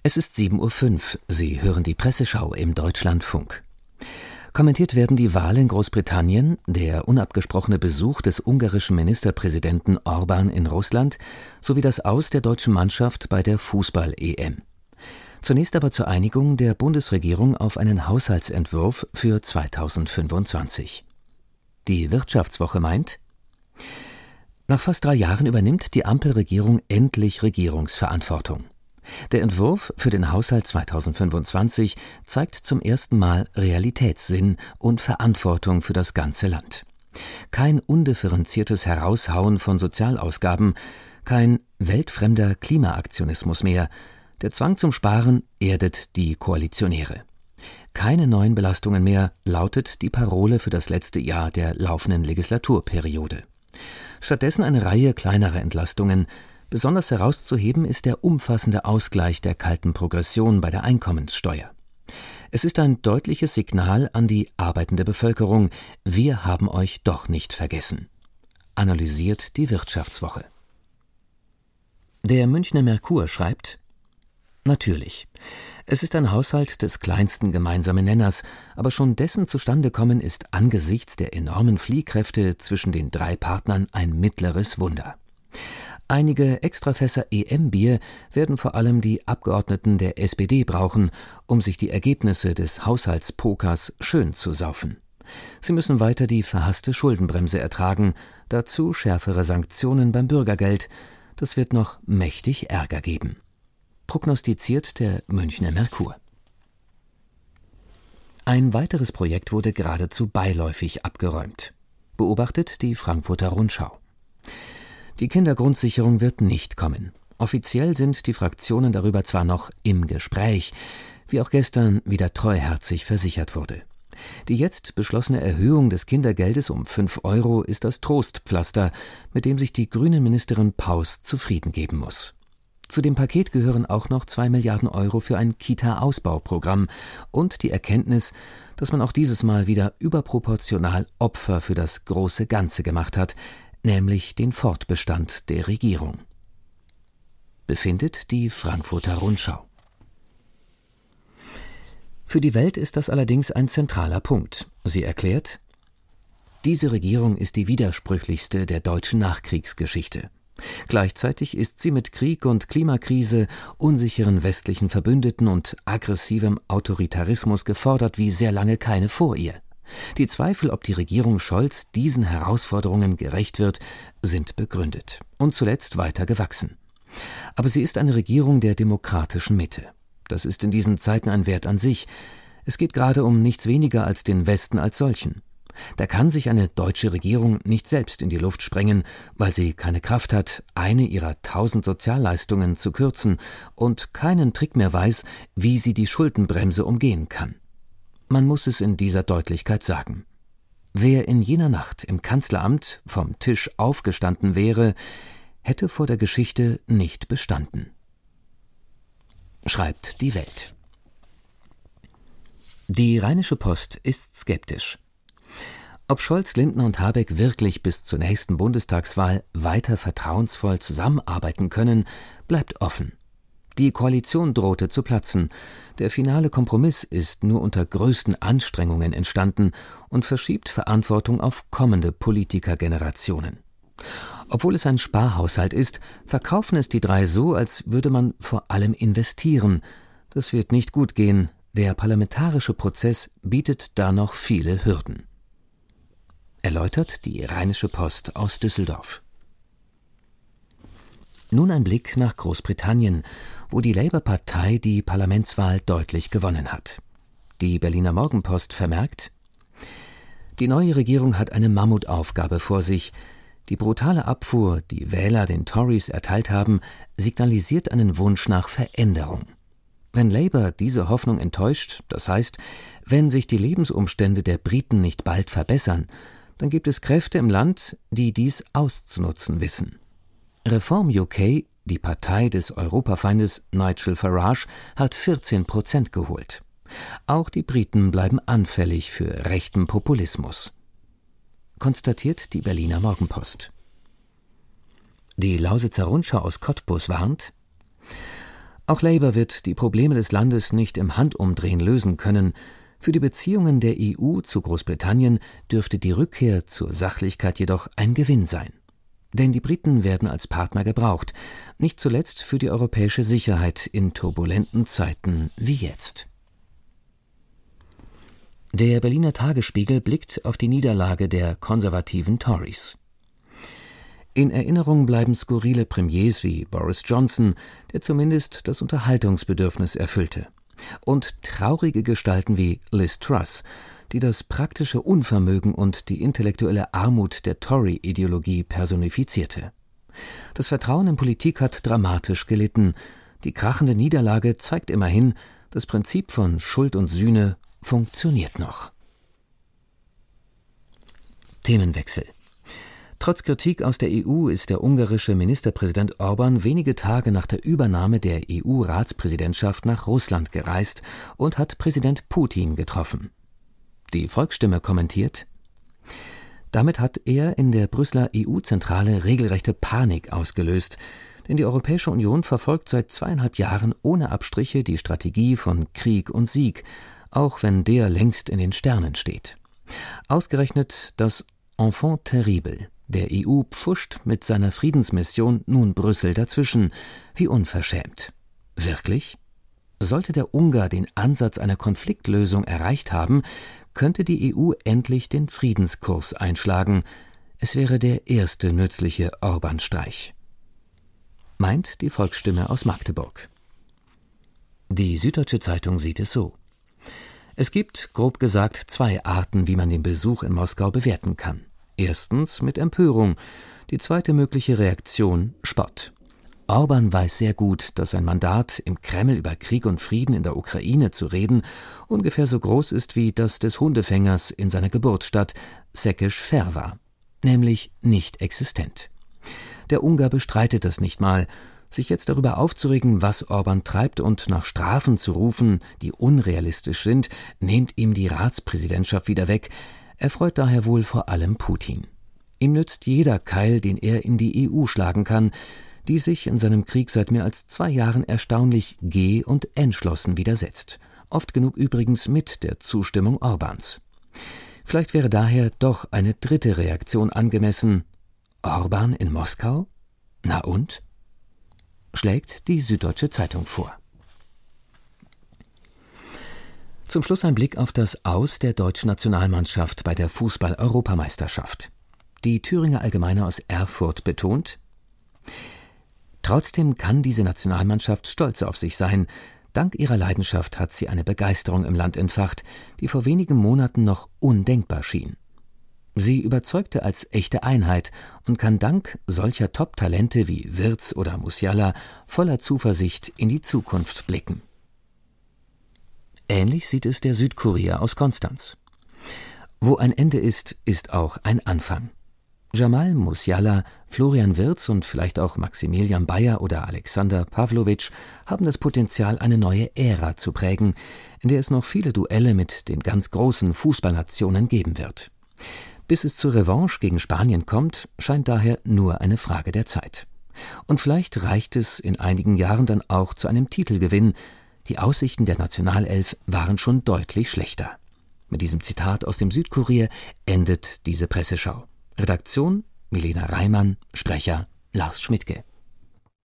Es ist 7:05 Uhr. Sie hören die Presseschau im Deutschlandfunk. Kommentiert werden die Wahl in Großbritannien, der unabgesprochene Besuch des ungarischen Ministerpräsidenten Orbán in Russland sowie das Aus der deutschen Mannschaft bei der Fußball-EM. Zunächst aber zur Einigung der Bundesregierung auf einen Haushaltsentwurf für 2025. Die Wirtschaftswoche meint: Nach fast 3 Jahren übernimmt die Ampelregierung endlich Regierungsverantwortung. Der Entwurf für den Haushalt 2025 zeigt zum ersten Mal Realitätssinn und Verantwortung für das ganze Land. Kein undifferenziertes Heraushauen von Sozialausgaben, kein weltfremder Klimaaktionismus mehr. Der Zwang zum Sparen erdet die Koalitionäre. Keine neuen Belastungen mehr, lautet die Parole für das letzte Jahr der laufenden Legislaturperiode. Stattdessen eine Reihe kleinerer Entlastungen. Besonders herauszuheben ist der umfassende Ausgleich der kalten Progression bei der Einkommenssteuer. Es ist ein deutliches Signal an die arbeitende Bevölkerung: Wir haben euch doch nicht vergessen. Analysiert die Wirtschaftswoche. Der Münchner Merkur schreibt: Natürlich. Es ist ein Haushalt des kleinsten gemeinsamen Nenners, aber schon dessen Zustandekommen ist angesichts der enormen Fliehkräfte zwischen den 3 Partnern ein mittleres Wunder. Einige Extrafässer EM-Bier werden vor allem die Abgeordneten der SPD brauchen, um sich die Ergebnisse des Haushaltspokers schön zu saufen. Sie müssen weiter die verhasste Schuldenbremse ertragen, dazu schärfere Sanktionen beim Bürgergeld. Das wird noch mächtig Ärger geben. Prognostiziert der Münchner Merkur. Ein weiteres Projekt wurde geradezu beiläufig abgeräumt. Beobachtet die Frankfurter Rundschau. Die Kindergrundsicherung wird nicht kommen. Offiziell sind die Fraktionen darüber zwar noch im Gespräch, wie auch gestern wieder treuherzig versichert wurde. Die jetzt beschlossene Erhöhung des Kindergeldes um 5 € ist das Trostpflaster, mit dem sich die Grünen-Ministerin Paus zufrieden geben muss. Zu dem Paket gehören auch noch 2 Milliarden € für ein Kita-Ausbauprogramm und die Erkenntnis, dass man auch dieses Mal wieder überproportional Opfer für das große Ganze gemacht hat, nämlich den Fortbestand der Regierung. Befindet die Frankfurter Rundschau. Für die Welt ist das allerdings ein zentraler Punkt. Sie erklärt: Diese Regierung ist die widersprüchlichste der deutschen Nachkriegsgeschichte. Gleichzeitig ist sie mit Krieg und Klimakrise, unsicheren westlichen Verbündeten und aggressivem Autoritarismus gefordert wie sehr lange keine vor ihr. Die Zweifel, ob die Regierung Scholz diesen Herausforderungen gerecht wird, sind begründet und zuletzt weiter gewachsen. Aber sie ist eine Regierung der demokratischen Mitte. Das ist in diesen Zeiten ein Wert an sich. Es geht gerade um nichts weniger als den Westen als solchen. Da kann sich eine deutsche Regierung nicht selbst in die Luft sprengen, weil sie keine Kraft hat, eine ihrer 1000 Sozialleistungen zu kürzen und keinen Trick mehr weiß, wie sie die Schuldenbremse umgehen kann. Man muss es in dieser Deutlichkeit sagen. Wer in jener Nacht im Kanzleramt vom Tisch aufgestanden wäre, hätte vor der Geschichte nicht bestanden. Schreibt die Welt. Die Rheinische Post ist skeptisch. Ob Scholz, Lindner und Habeck wirklich bis zur nächsten Bundestagswahl weiter vertrauensvoll zusammenarbeiten können, bleibt offen. Die Koalition drohte zu platzen. Der finale Kompromiss ist nur unter größten Anstrengungen entstanden und verschiebt Verantwortung auf kommende Politikergenerationen. Obwohl es ein Sparhaushalt ist, verkaufen es die 3 so, als würde man vor allem investieren. Das wird nicht gut gehen. Der parlamentarische Prozess bietet da noch viele Hürden. Erläutert die Rheinische Post aus Düsseldorf. Nun ein Blick nach Großbritannien, wo die Labour-Partei die Parlamentswahl deutlich gewonnen hat. Die Berliner Morgenpost vermerkt: Die neue Regierung hat eine Mammutaufgabe vor sich. Die brutale Abfuhr, die Wähler den Tories erteilt haben, signalisiert einen Wunsch nach Veränderung. Wenn Labour diese Hoffnung enttäuscht, das heißt, wenn sich die Lebensumstände der Briten nicht bald verbessern, dann gibt es Kräfte im Land, die dies auszunutzen wissen. Reform UK, die Partei des Europafeindes Nigel Farage, hat 14% geholt. Auch die Briten bleiben anfällig für rechten Populismus. Konstatiert die Berliner Morgenpost. Die Lausitzer Rundschau aus Cottbus warnt: Auch Labour wird die Probleme des Landes nicht im Handumdrehen lösen können. Für die Beziehungen der EU zu Großbritannien dürfte die Rückkehr zur Sachlichkeit jedoch ein Gewinn sein. Denn die Briten werden als Partner gebraucht, nicht zuletzt für die europäische Sicherheit in turbulenten Zeiten wie jetzt. Der Berliner Tagesspiegel blickt auf die Niederlage der konservativen Tories. In Erinnerung bleiben skurrile Premiers wie Boris Johnson, der zumindest das Unterhaltungsbedürfnis erfüllte, und traurige Gestalten wie Liz Truss, die das praktische Unvermögen und die intellektuelle Armut der Tory-Ideologie personifizierte. Das Vertrauen in Politik hat dramatisch gelitten. Die krachende Niederlage zeigt immerhin, das Prinzip von Schuld und Sühne funktioniert noch. Themenwechsel. Trotz Kritik aus der EU ist der ungarische Ministerpräsident Orbán wenige Tage nach der Übernahme der EU-Ratspräsidentschaft nach Russland gereist und hat Präsident Putin getroffen. Die Volksstimme kommentiert: Damit hat er in der Brüsseler EU-Zentrale regelrechte Panik ausgelöst, denn die Europäische Union verfolgt seit 2,5 Jahren ohne Abstriche die Strategie von Krieg und Sieg, auch wenn der längst in den Sternen steht. Ausgerechnet das Enfant terrible der EU pfuscht mit seiner Friedensmission nun Brüssel dazwischen. Wie unverschämt. Wirklich? Sollte der Ungar den Ansatz einer Konfliktlösung erreicht haben, könnte die EU endlich den Friedenskurs einschlagen. Es wäre der erste nützliche Orbán-Streich. Meint die Volksstimme aus Magdeburg. Die Süddeutsche Zeitung sieht es so: Es gibt, grob gesagt, 2 Arten, wie man den Besuch in Moskau bewerten kann. Erstens mit Empörung, die zweite mögliche Reaktion Spott. Orbán weiß sehr gut, dass sein Mandat, im Kreml über Krieg und Frieden in der Ukraine zu reden, ungefähr so groß ist wie das des Hundefängers in seiner Geburtsstadt Székesfehérvár, nämlich nicht existent. Der Ungar bestreitet das nicht mal. Sich jetzt darüber aufzuregen, was Orbán treibt, und nach Strafen zu rufen, die unrealistisch sind, nehmt ihm die Ratspräsidentschaft wieder weg, erfreut daher wohl vor allem Putin. Ihm nützt jeder Keil, den er in die EU schlagen kann, die sich in seinem Krieg seit mehr als 2 Jahren erstaunlich geh- und entschlossen widersetzt. Oft genug übrigens mit der Zustimmung Orbáns. Vielleicht wäre daher doch eine dritte Reaktion angemessen. Orbán in Moskau? Na und? Schlägt die Süddeutsche Zeitung vor. Zum Schluss ein Blick auf das Aus der deutschen Nationalmannschaft bei der Fußball-Europameisterschaft. Die Thüringer Allgemeine aus Erfurt betont: Trotzdem kann diese Nationalmannschaft stolz auf sich sein. Dank ihrer Leidenschaft hat sie eine Begeisterung im Land entfacht, die vor wenigen Monaten noch undenkbar schien. Sie überzeugte als echte Einheit und kann dank solcher Top-Talente wie Wirtz oder Musiala voller Zuversicht in die Zukunft blicken. Ähnlich sieht es der Südkurier aus Konstanz. Wo ein Ende ist, ist auch ein Anfang. Jamal Musiala, Florian Wirtz und vielleicht auch Maximilian Bayer oder Alexander Pavlovic haben das Potenzial, eine neue Ära zu prägen, in der es noch viele Duelle mit den ganz großen Fußballnationen geben wird. Bis es zur Revanche gegen Spanien kommt, scheint daher nur eine Frage der Zeit. Und vielleicht reicht es in einigen Jahren dann auch zu einem Titelgewinn. Die Aussichten der Nationalelf waren schon deutlich schlechter. Mit diesem Zitat aus dem Südkurier endet diese Presseschau. Redaktion: Milena Reimann, Sprecher: Lars Schmidtke.